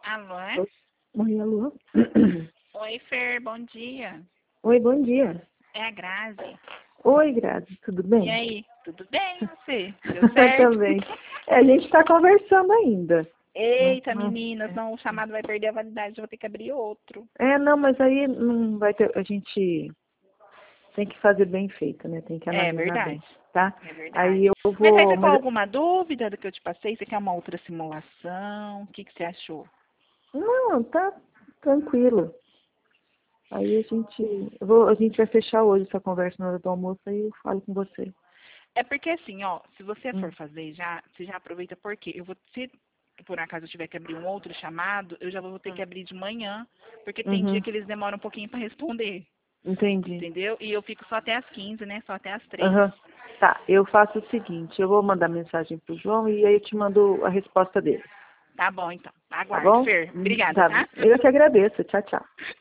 Alô? Oi, alô? Oi, Fer, bom dia. Oi, bom dia. É a Grazi. Oi, Grazi, tudo bem? E aí, tudo bem, você? Deu certo? Também. A gente está conversando ainda. Eita, Não, meninas, não, o chamado vai perder a validade, eu vou ter que abrir outro. não, mas aí não vai ter. A gente tem que fazer bem feito, né? Tem que É analisar bem, verdade, tá? é verdade. Aí eu Mas aí você vou. ficou alguma dúvida do que eu te passei? Você quer uma outra simulação? O que você achou? Não, tá tranquilo. Aí a gente vai fechar hoje essa conversa na hora do almoço, aí eu falo com você. É porque assim, ó, se você for Hum. fazer já, você já aproveita porque se por acaso eu tiver que abrir um outro chamado, eu já vou ter que abrir de manhã, porque tem dia Uhum. que eles demoram um pouquinho para responder, Entendi. entendeu? E eu fico só até às 15, né? Só até às 3. Aham. Tá, eu faço o seguinte, eu vou mandar mensagem pro João e aí eu te mando a resposta dele, Tá bom, então. tá Aguardo, bom? Fer. Obrigada, Tá, tá? eu que agradeço. Tchau, tchau.